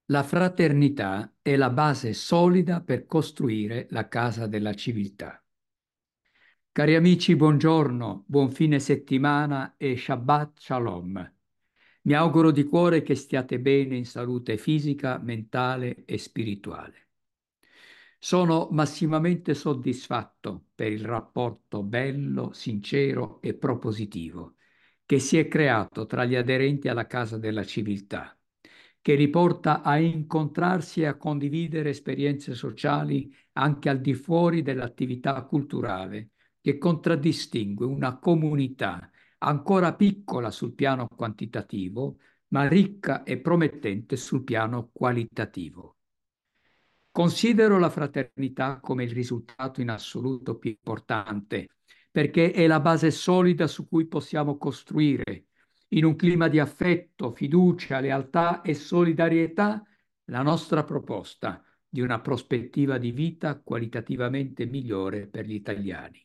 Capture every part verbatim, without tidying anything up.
La fraternità è la base solida per costruire la casa della civiltà. Cari amici, buongiorno, buon fine settimana e Shabbat Shalom. Mi auguro di cuore che stiate bene in salute fisica, mentale e spirituale. Sono massimamente soddisfatto per il rapporto bello, sincero e propositivo che si è creato tra gli aderenti alla Casa della Civiltà, che riporta a incontrarsi e a condividere esperienze sociali anche al di fuori dell'attività culturale, che contraddistingue una comunità ancora piccola sul piano quantitativo, ma ricca e promettente sul piano qualitativo. Considero la fraternità come il risultato in assoluto più importante, perché è la base solida su cui possiamo costruire, in un clima di affetto, fiducia, lealtà e solidarietà, la nostra proposta di una prospettiva di vita qualitativamente migliore per gli italiani.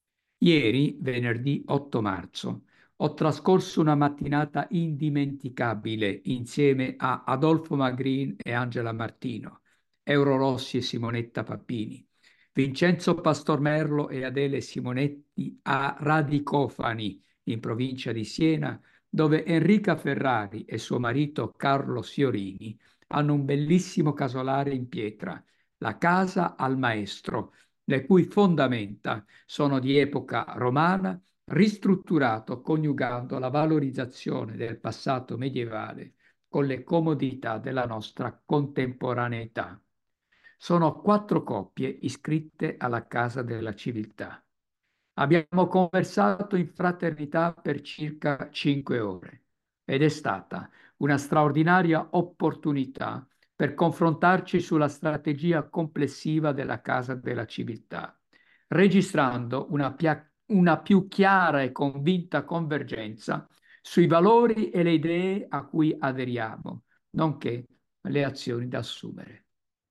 Ieri, venerdì otto marzo, ho trascorso una mattinata indimenticabile insieme a Adolfo Magrin e Angela Martino, Euro Rossi e Simonetta Pappini, Vincenzo Pastormerlo e Adele Simonetti a Radicofani, in provincia di Siena, dove Enrica Ferrari e suo marito Carlo Siorini hanno un bellissimo casolare in pietra, la Casa al Maestro, le cui fondamenta sono di epoca romana, ristrutturato coniugando la valorizzazione del passato medievale con le comodità della nostra contemporaneità. Sono quattro coppie iscritte alla Casa della Civiltà. Abbiamo conversato in fraternità per circa cinque ore ed è stata una straordinaria opportunità per confrontarci sulla strategia complessiva della Casa della Civiltà, registrando una, pia- una più chiara e convinta convergenza sui valori e le idee a cui aderiamo, nonché le azioni da assumere.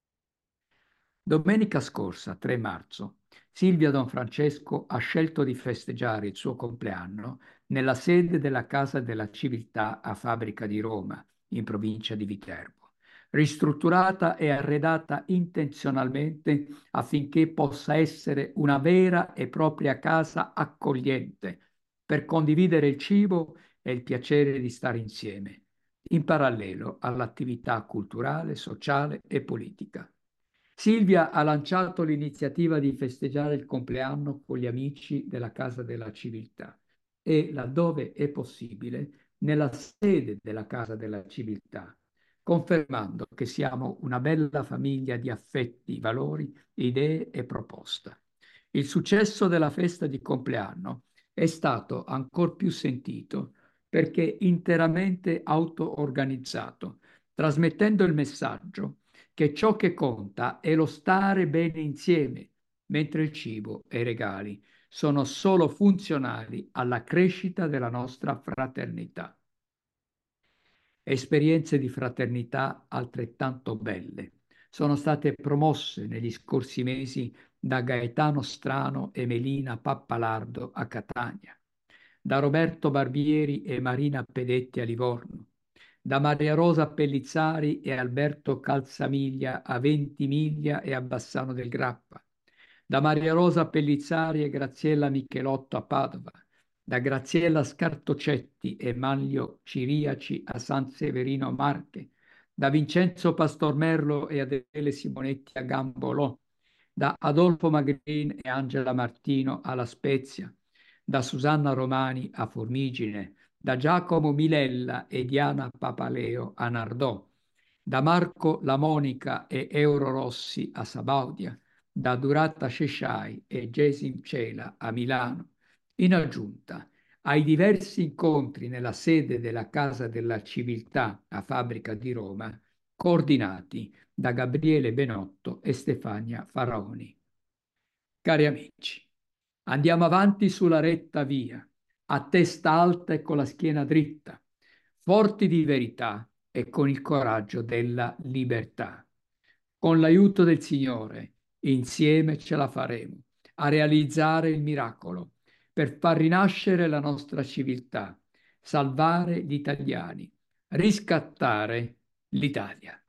Domenica scorsa, tre marzo, Silvia Don Francesco ha scelto di festeggiare il suo compleanno nella sede della Casa della Civiltà a Fabbrica di Roma, in provincia di Viterbo, ristrutturata e arredata intenzionalmente affinché possa essere una vera e propria casa accogliente per condividere il cibo e il piacere di stare insieme, in parallelo all'attività culturale, sociale e politica. Silvia ha lanciato l'iniziativa di festeggiare il compleanno con gli amici della Casa della Civiltà e, laddove è possibile, nella sede della Casa della Civiltà, confermando che siamo una bella famiglia di affetti, valori, idee e proposta. Il successo della festa di compleanno è stato ancor più sentito perché interamente auto-organizzato, trasmettendo il messaggio che ciò che conta è lo stare bene insieme, mentre il cibo e i regali sono solo funzionali alla crescita della nostra fraternità. Esperienze di fraternità altrettanto belle sono state promosse negli scorsi mesi da Gaetano Strano e Melina Pappalardo a Catania, da Roberto Barbieri e Marina Pedetti a Livorno, da Maria Rosa Pellizzari e Alberto Calzamiglia a Ventimiglia e a Bassano del Grappa, da Maria Rosa Pellizzari e Graziella Michelotto a Padova, da Graziella Scartocetti e Manlio Ciriaci a San Severino Marche, da Vincenzo Pastormerlo e Adele Simonetti a Gambolò, da Adolfo Magrin e Angela Martino alla Spezia, da Susanna Romani a Formigine, da Giacomo Milella e Diana Papaleo a Nardò, da Marco Lamonica e Euro Rossi a Sabaudia, da Durata Cesciai e Gesim Cela a Milano, in aggiunta ai diversi incontri nella sede della Casa della Civiltà a Fabbrica di Roma, coordinati da Gabriele Benotto e Stefania Faraoni. Cari amici, andiamo avanti sulla retta via, a testa alta e con la schiena dritta, forti di verità e con il coraggio della libertà. Con l'aiuto del Signore, insieme ce la faremo a realizzare il miracolo per far rinascere la nostra civiltà, salvare gli italiani, riscattare l'Italia.